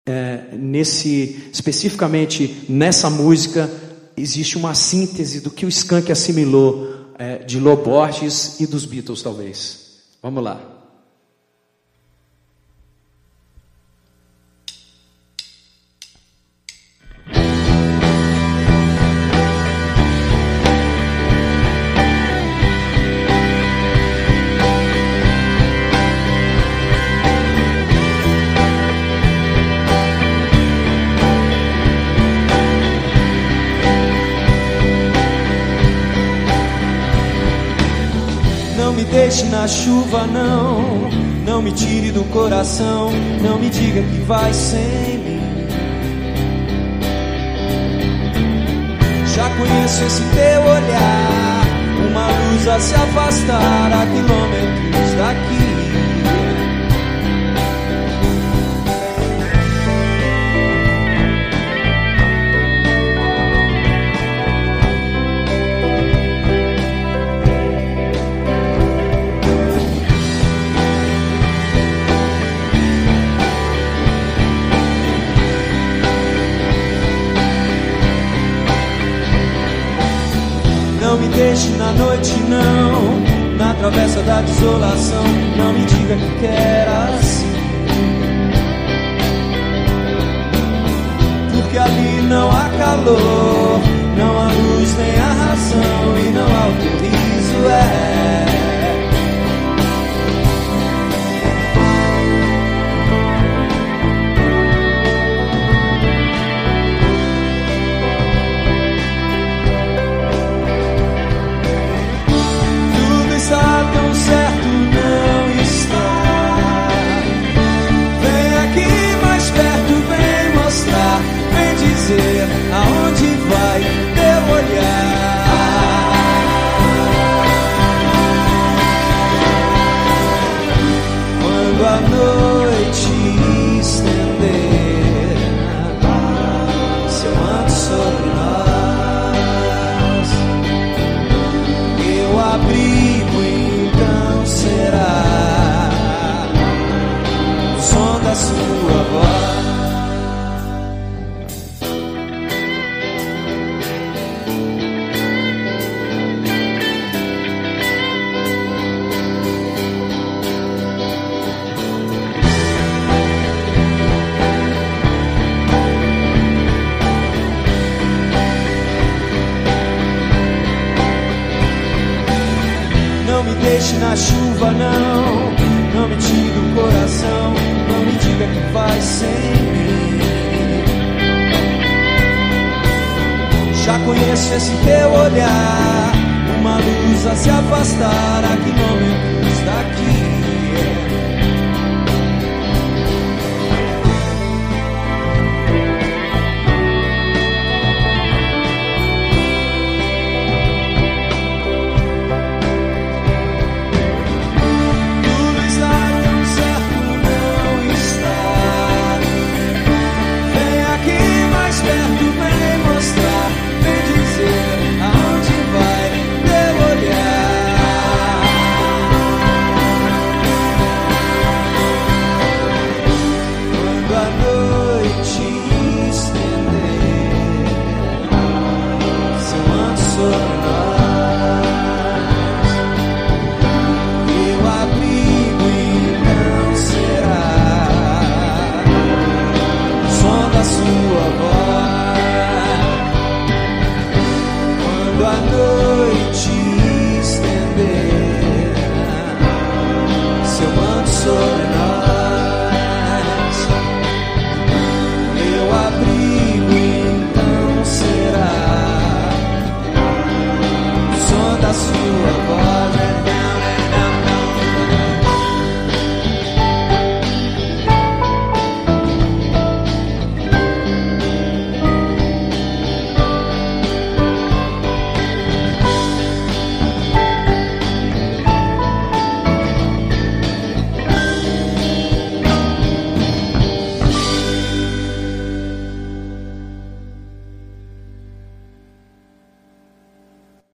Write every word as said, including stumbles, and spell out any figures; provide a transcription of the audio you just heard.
é, nesse, especificamente nessa música, existe uma síntese do que o Skank assimilou é, de Lô Borges e dos Beatles, talvez. Vamos lá. Não me deixe na chuva, não. Não me tire do coração. Não me diga que vai sem mim. Já conheço esse teu olhar, uma luz a se afastar a quilômetros daqui. Não me deixe na noite, não. Na travessa da desolação, não me diga que quer assim. Porque ali não há calor, não há luz nem a razão, e não há o teu riso, é. Aonde vai teu olhar? Quando a noite estender seu manto sobre nós, meu abrigo então será o som da sua voz. Não me deixe na chuva, não. Não me tire do coração. Não me diga que vai sem mim. Já conheço esse teu olhar, uma luz a se afastar a quilômetros